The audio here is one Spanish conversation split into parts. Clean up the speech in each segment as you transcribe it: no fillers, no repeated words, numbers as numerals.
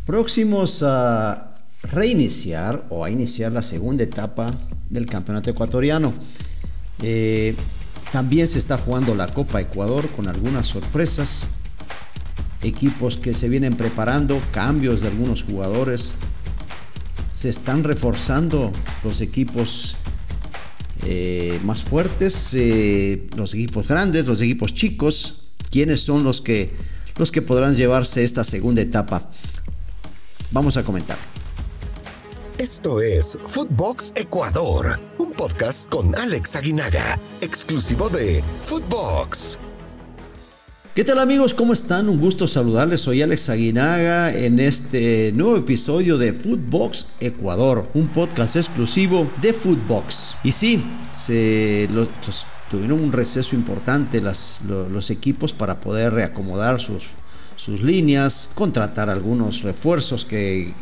próximos a reiniciar o a iniciar la segunda etapa del campeonato ecuatoriano. También se está jugando la Copa Ecuador con algunas sorpresas, equipos que se vienen preparando, cambios de algunos jugadores, se están reforzando los equipos más fuertes, los equipos grandes, los equipos chicos. ¿Quiénes son los que podrán llevarse esta segunda etapa? Vamos a comentar. Esto es Footbox Ecuador, un podcast con Alex Aguinaga, exclusivo de Footbox. ¿Qué tal, amigos? ¿Cómo están? Un gusto saludarles. Soy Alex Aguinaga en este nuevo episodio de Footbox Ecuador, un podcast exclusivo de Footbox. Y sí, tuvieron un receso importante los equipos para poder reacomodar sus líneas, contratar algunos refuerzos que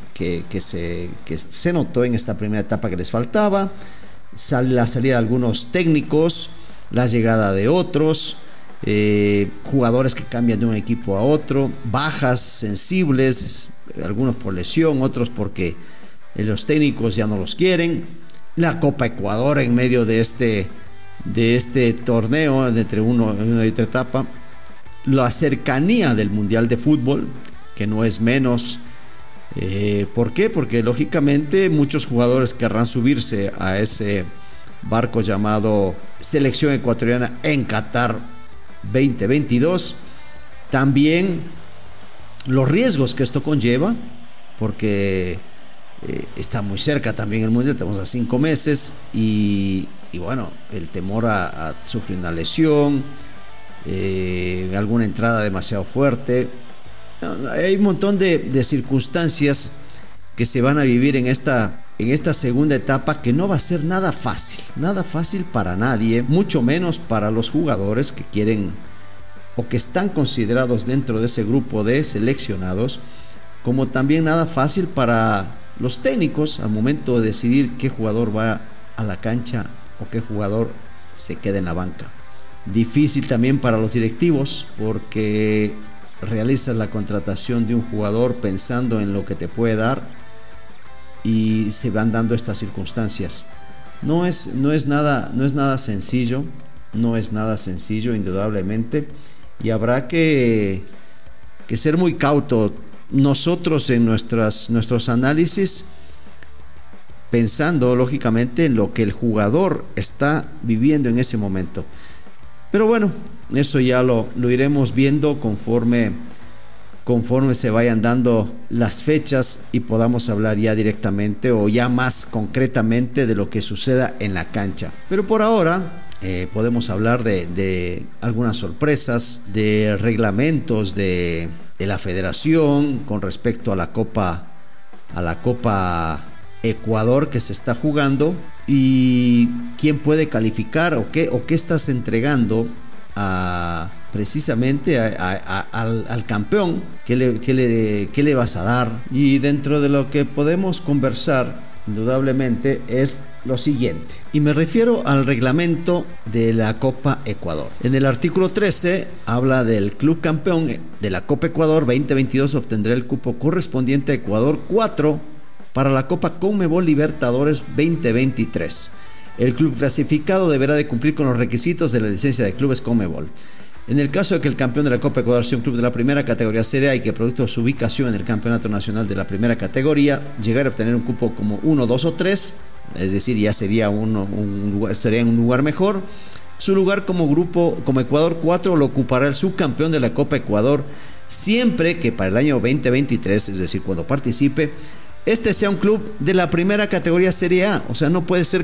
se notó en esta primera etapa que les faltaba, la salida de algunos técnicos, la llegada de otros, jugadores que cambian de un equipo a otro, bajas sensibles, algunos por lesión, otros porque los técnicos ya no los quieren, la Copa Ecuador en medio de este torneo entre una y otra etapa, la cercanía del Mundial de Fútbol, que no es menos. ¿Por qué? Porque lógicamente muchos jugadores querrán subirse a ese barco llamado Selección Ecuatoriana en Qatar 2022. También los riesgos que esto conlleva, porque está muy cerca también el Mundial, estamos a 5 meses y bueno, el temor a sufrir una lesión, alguna entrada demasiado fuerte. Hay un montón de circunstancias que se van a vivir en esta segunda etapa, que no va a ser nada fácil para nadie, mucho menos para los jugadores que quieren o que están considerados dentro de ese grupo de seleccionados, como también nada fácil para los técnicos al momento de decidir qué jugador va a la cancha o qué jugador se queda en la banca. Difícil también para los directivos, porque realizas la contratación de un jugador pensando en lo que te puede dar y se van dando estas circunstancias. No es nada sencillo, indudablemente, y habrá que ser muy cauto nosotros en nuestros análisis, pensando lógicamente en lo que el jugador está viviendo en ese momento. Pero bueno, eso ya lo iremos viendo conforme se vayan dando las fechas y podamos hablar ya directamente o ya más concretamente de lo que suceda en la cancha. Pero por ahora podemos hablar de algunas sorpresas, de reglamentos de la federación con respecto a la Copa Ecuador que se está jugando, y quién puede calificar o qué estás entregando precisamente al campeón, qué le vas a dar. Y dentro de lo que podemos conversar indudablemente es lo siguiente, y me refiero al reglamento de la Copa Ecuador. En el artículo 13 habla del club campeón de la Copa Ecuador 2022 obtendrá el cupo correspondiente a Ecuador 4 para la Copa Conmebol Libertadores 2023. El club clasificado deberá de cumplir con los requisitos de la licencia de clubes Conmebol. En el caso de que el campeón de la Copa Ecuador sea un club de la primera categoría Serie A y que producto de su ubicación en el campeonato nacional de la primera categoría llegara a obtener un cupo como 1, 2 o 3, es decir, ya sería estaría en un lugar mejor, su lugar como Ecuador 4 lo ocupará el subcampeón de la Copa Ecuador, siempre que para el año 2023, es decir, cuando participe, este sea un club de la primera categoría Serie A. O sea, no puede ser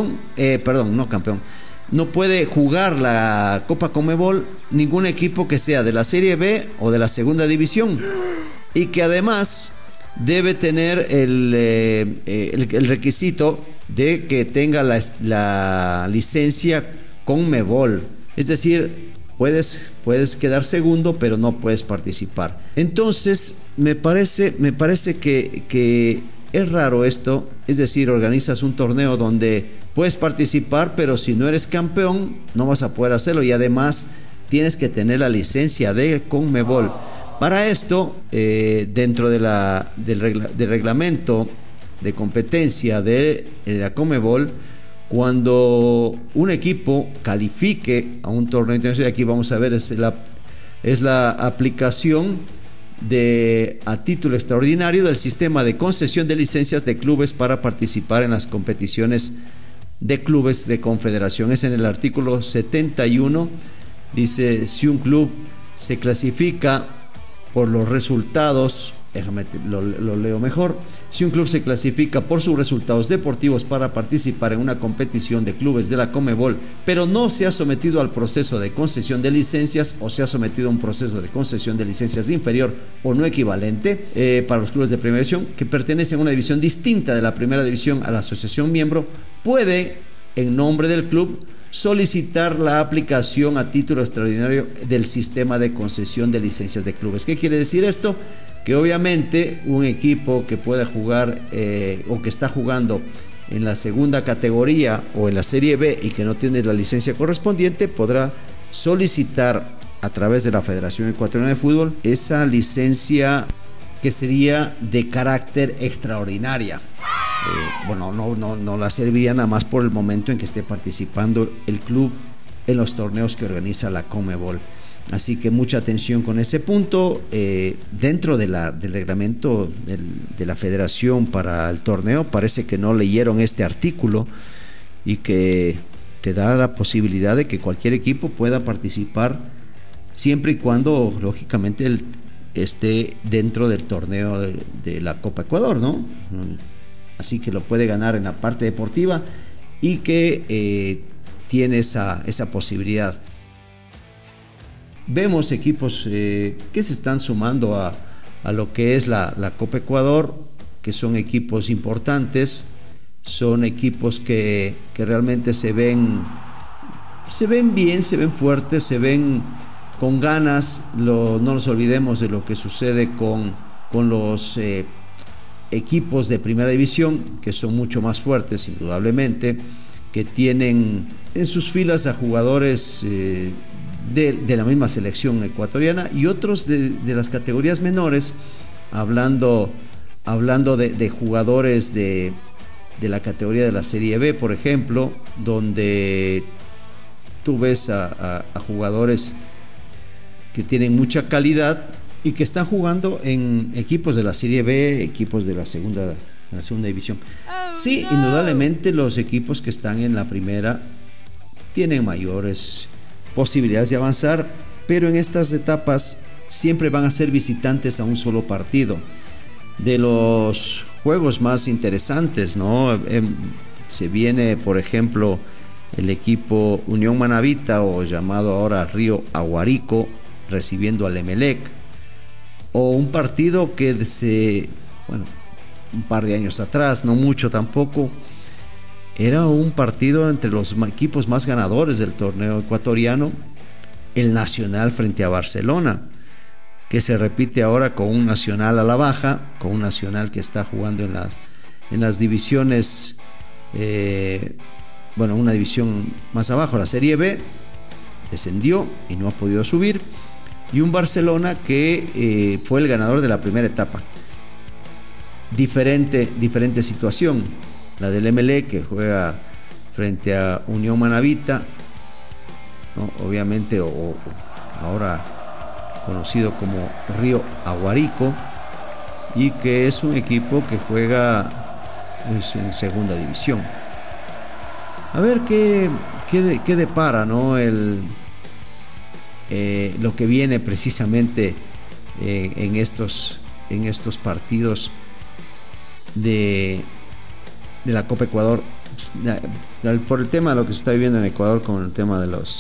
no puede jugar la Copa Conmebol ningún equipo que sea de la Serie B o de la segunda división, y que además debe tener el requisito de que tenga la licencia Conmebol. Es decir, puedes quedar segundo, pero no puedes participar. Entonces me parece que es raro esto. Es decir, organizas un torneo donde puedes participar, pero si no eres campeón no vas a poder hacerlo, y además tienes que tener la licencia de Conmebol. Para esto, dentro del reglamento de competencia de la Conmebol, cuando un equipo califique a un torneo internacional, aquí vamos a ver, es la aplicación a título extraordinario del sistema de concesión de licencias de clubes para participar en las competiciones de clubes de confederación. Es en el artículo 71, dice: si un club se clasifica por los resultados, lo leo mejor. Si un club se clasifica por sus resultados deportivos para participar en una competición de clubes de la Conmebol, pero no se ha sometido al proceso de concesión de licencias o se ha sometido a un proceso de concesión de licencias inferior o no equivalente para los clubes de primera división que pertenecen a una división distinta de la primera división a la asociación miembro, puede, en nombre del club, solicitar la aplicación a título extraordinario del sistema de concesión de licencias de clubes. ¿Qué quiere decir esto? Que obviamente un equipo que pueda jugar o que está jugando en la segunda categoría o en la Serie B y que no tiene la licencia correspondiente, podrá solicitar a través de la Federación Ecuatoriana de Fútbol esa licencia que sería de carácter extraordinaria. No la serviría nada más por el momento en que esté participando el club en los torneos que organiza la Conmebol. Así que mucha atención con ese punto. Dentro del reglamento de la federación para el torneo, parece que no leyeron este artículo y que te da la posibilidad de que cualquier equipo pueda participar siempre y cuando lógicamente esté dentro del torneo de la Copa Ecuador, ¿no? Así que lo puede ganar en la parte deportiva y que tiene esa posibilidad. Vemos equipos que se están sumando a lo que es la Copa Ecuador, que son equipos importantes, son equipos que realmente se ven bien, se ven fuertes, se ven con ganas. No nos olvidemos de lo que sucede con los equipos de primera división, que son mucho más fuertes indudablemente, que tienen en sus filas a jugadores de la misma selección ecuatoriana y otros de las categorías menores, hablando de jugadores de la categoría de la Serie B, por ejemplo, donde tú ves a jugadores que tienen mucha calidad y que están jugando en equipos de la Serie B, equipos de la segunda división. Sí, indudablemente los equipos que están en la primera tienen mayores posibilidades de avanzar, pero en estas etapas siempre van a ser visitantes a un solo partido. De los juegos más interesantes, ¿no? Se viene, por ejemplo, el equipo Unión Manabita, o llamado ahora Río Aguarico, recibiendo al Emelec, o un partido que un par de años atrás, no mucho tampoco, era un partido entre los equipos más ganadores del torneo ecuatoriano, el Nacional frente a Barcelona, que se repite ahora con un Nacional a la baja, con un Nacional que está jugando en las divisiones, una división más abajo, la Serie B, descendió y no ha podido subir, y un Barcelona que fue el ganador de la primera etapa. Diferente situación, la del Emelec, que juega frente a Unión Manabita, ¿no? Obviamente, o ahora conocido como Río Aguarico, y que es un equipo que juega en segunda división. A ver qué depara, ¿no? Lo que viene precisamente en estos partidos de la Copa Ecuador, por el tema de lo que se está viviendo en Ecuador con el tema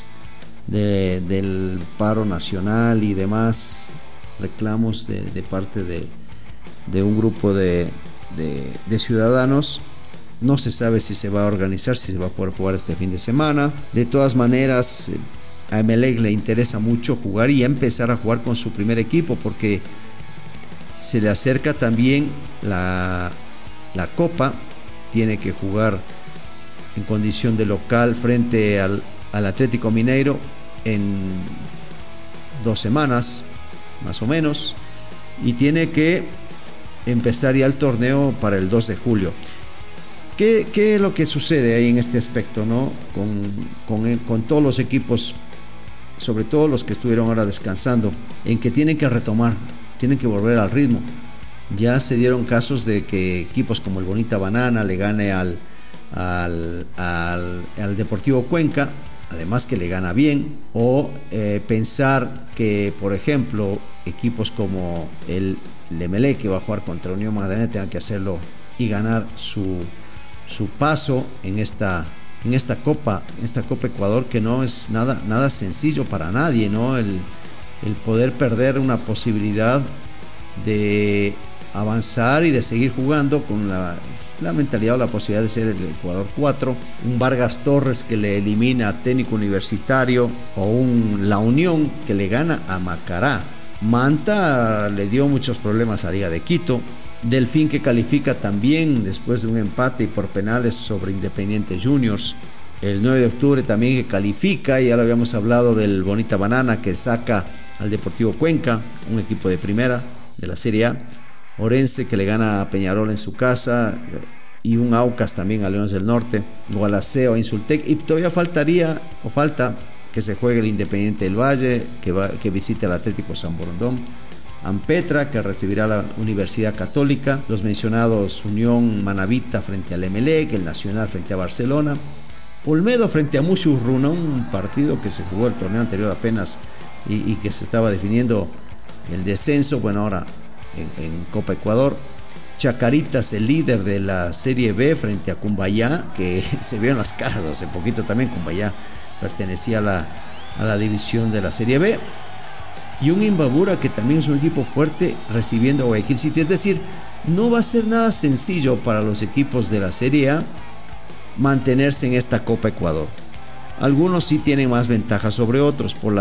del paro nacional y demás reclamos de parte de un grupo de ciudadanos. No se sabe si se va a organizar, si se va a poder jugar este fin de semana. De todas maneras, a Emelec le interesa mucho jugar y empezar a jugar con su primer equipo, porque se le acerca también la Copa. Tiene que jugar en condición de local frente al Atlético Mineiro en 2 semanas, más o menos, y tiene que empezar ya el torneo para el 2 de julio. ¿Qué es lo que sucede ahí en este aspecto, ¿no? Con todos los equipos, sobre todo los que estuvieron ahora descansando, en que tienen que retomar, tienen que volver al ritmo. Ya se dieron casos de que equipos como el Bonita Banana le gane al Deportivo Cuenca, además que le gana bien, o pensar que, por ejemplo, equipos como el Emelec, que va a jugar contra Unión Magdalena, tengan que hacerlo y ganar su paso en esta Copa Ecuador, que no es nada sencillo para nadie, ¿no? El poder perder una posibilidad de avanzar y de seguir jugando con la mentalidad o la posibilidad de ser el Ecuador 4, un Vargas Torres que le elimina a Técnico Universitario, o La Unión que le gana a Macará. Manta le dio muchos problemas a Liga de Quito. Delfín que califica también después de un empate y por penales sobre Independiente Juniors. El 9 de octubre también que califica, ya lo habíamos hablado del Bonita Banana que saca al Deportivo Cuenca, un equipo de primera de la Serie A. Orense que le gana a Peñarol en su casa, y un Aucas también a Leones del Norte, Gualaceo a Insultec, y todavía falta que se juegue el Independiente del Valle, que visite al Atlético San Borondón, Ampetra que recibirá a la Universidad Católica, los mencionados Unión Manavita frente al Emelec, el Nacional frente a Barcelona, Olmedo frente a Mushurruna, un partido que se jugó el torneo anterior apenas y que se estaba definiendo el descenso, bueno, ahora en Copa Ecuador. Chacaritas, el líder de la Serie B, frente a Cumbayá, que se vio en las caras hace poquito también. Cumbayá pertenecía a la división de la Serie B. Y un Imbabura que también es un equipo fuerte, recibiendo a Guayaquil City. Es decir, no va a ser nada sencillo para los equipos de la Serie A mantenerse en esta Copa Ecuador. Algunos sí tienen más ventajas sobre otros por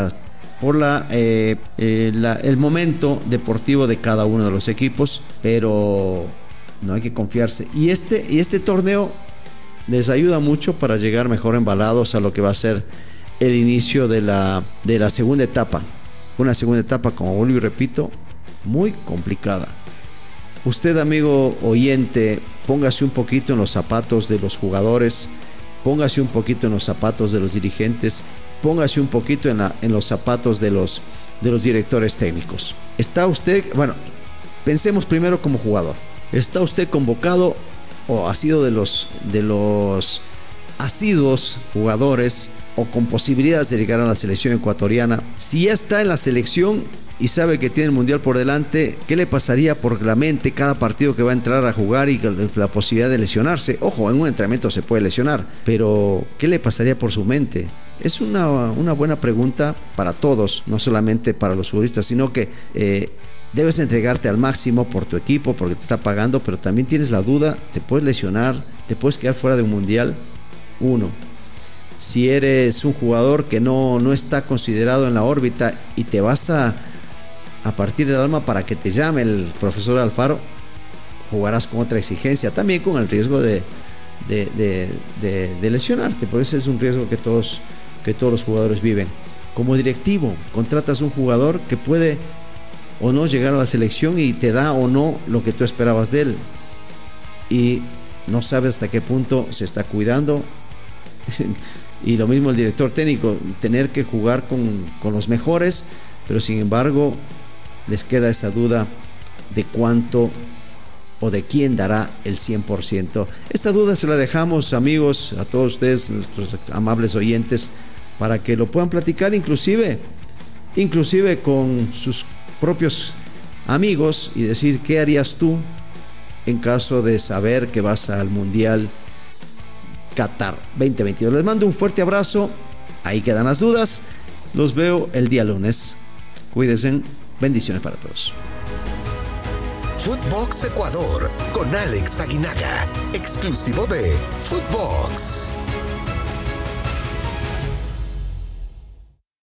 el momento deportivo de cada uno de los equipos, pero no hay que confiarse. Y este torneo les ayuda mucho para llegar mejor embalados a lo que va a ser el inicio de la segunda etapa. Una segunda etapa, como vuelvo y repito, muy complicada. Usted, amigo oyente, póngase un poquito en los zapatos de los jugadores, póngase un poquito en los zapatos de los dirigentes, póngase un poquito en los zapatos de los directores técnicos. ¿Está usted, pensemos primero como jugador, está usted convocado o ha sido de los asiduos jugadores o con posibilidades de llegar a la selección ecuatoriana? Si ya está en la selección y sabe que tiene el mundial por delante, ¿qué le pasaría por la mente cada partido que va a entrar a jugar y la posibilidad de lesionarse? Ojo, en un entrenamiento se puede lesionar, pero ¿qué le pasaría por su mente? Es una buena pregunta para todos, no solamente para los futbolistas, sino que debes entregarte al máximo por tu equipo, porque te está pagando, pero también tienes la duda, te puedes lesionar, te puedes quedar fuera de un mundial. Si eres un jugador que no está considerado en la órbita y te vas a partir el alma para que te llame el profesor Alfaro, jugarás con otra exigencia, también con el riesgo de lesionarte, por eso es un riesgo que todos los jugadores viven. Como directivo, contratas un jugador que puede o no llegar a la selección y te da o no lo que tú esperabas de él, y no sabes hasta qué punto se está cuidando. Y lo mismo el director técnico, tener que jugar con los mejores, pero sin embargo les queda esa duda de cuánto o de quién dará el 100%. Esta duda se la dejamos, amigos, a todos ustedes, nuestros amables oyentes, para que lo puedan platicar inclusive con sus propios amigos y decir qué harías tú en caso de saber que vas al Mundial Qatar 2022. Les mando un fuerte abrazo. Ahí quedan las dudas. Los veo el día lunes. Cuídense. Bendiciones para todos. Footbox Ecuador con Alex Aguinaga, exclusivo de Footbox.